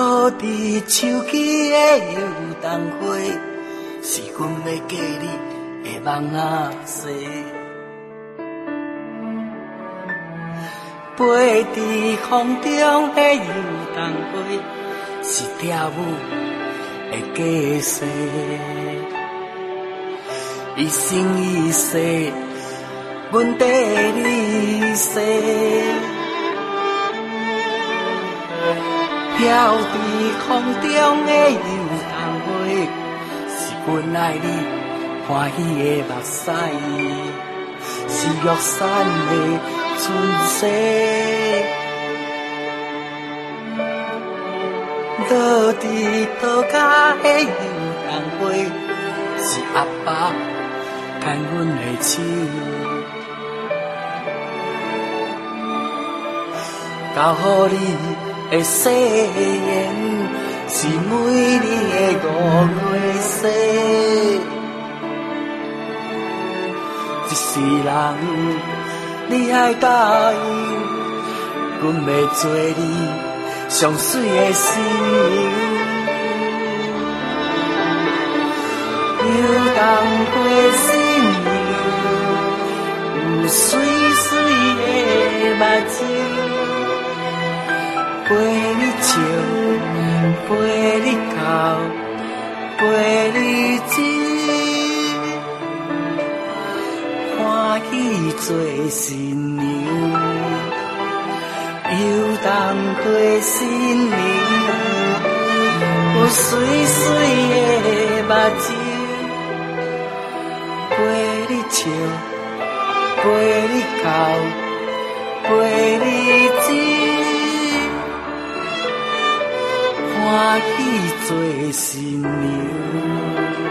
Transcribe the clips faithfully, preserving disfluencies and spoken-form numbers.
靠伫手机的游动花，是阮要嫁你的梦仔西。飞伫风中的游动花，是跳舞的假势。一生一世，阮缀你西。飘伫风中的游动花，是阮爱你欢喜的目屎，是玉山的春色。落伫倒脚的游动花，是阿爸牵阮的手，交予你的誓言，是每年的五月生。一世人，你爱答应，阮要做你上水的新娘。游动过新娘，有水水的目睭。陪你笑，陪你哭，陪你醉，欢喜做新娘。游动过新娘，有水水的目睭。陪你笑，陪你哭，陪你醉。欢喜做新娘。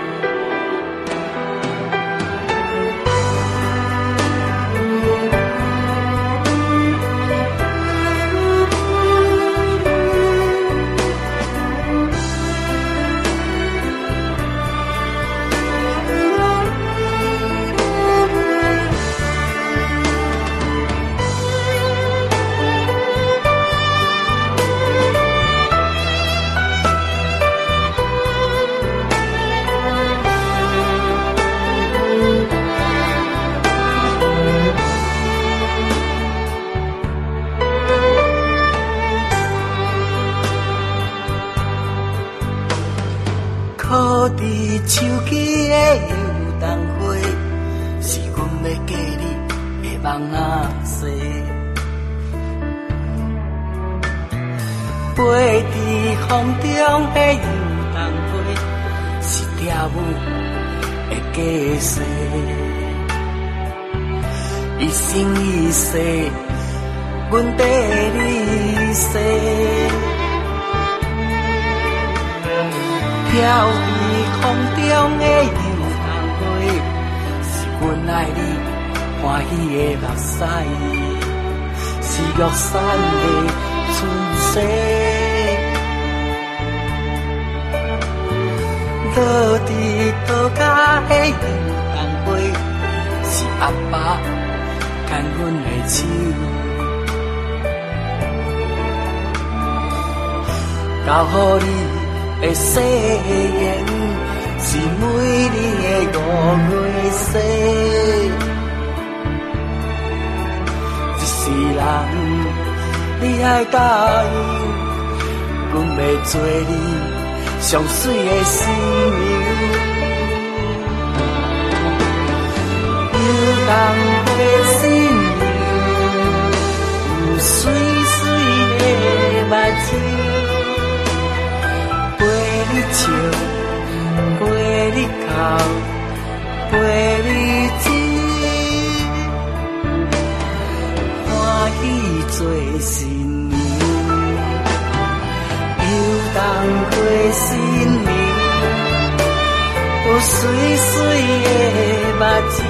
靠伫手机的游动花，是阮要嫁你的梦仔西。飞伫风中的游动花，是跳舞的假势。一生一世，阮缀你西。飘伫风中的游动花，是阮爱你欢喜的目屎，是玉山的春色。落伫倒脚的游动花，是阿爸牵阮的手，交予你的誓言，是每年的五月生。一世人，你爱答应，阮要做你上水的新娘。游动过新娘，有水水的目睭。陪你笑，陪你哭，陪你醉，欢喜做新娘。游动过新娘，有水水的目睭。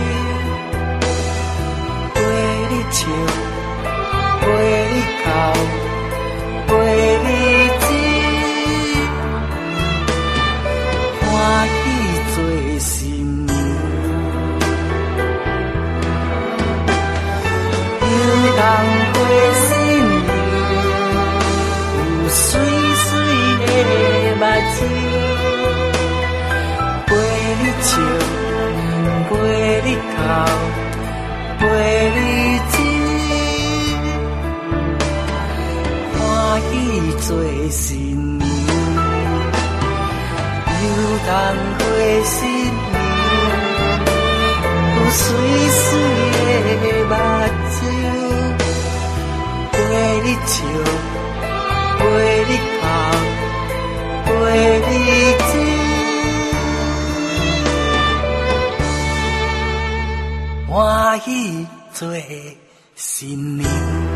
陪你笑，陪你哭，陪你醉。欢喜做新娘，游动过新娘，有水水陪你笑，陪你哭，陪你醉，欢喜做新娘，又当过新娘，有水水的目睭，陪你笑，陪你哭，陪你醉。欢喜做新娘。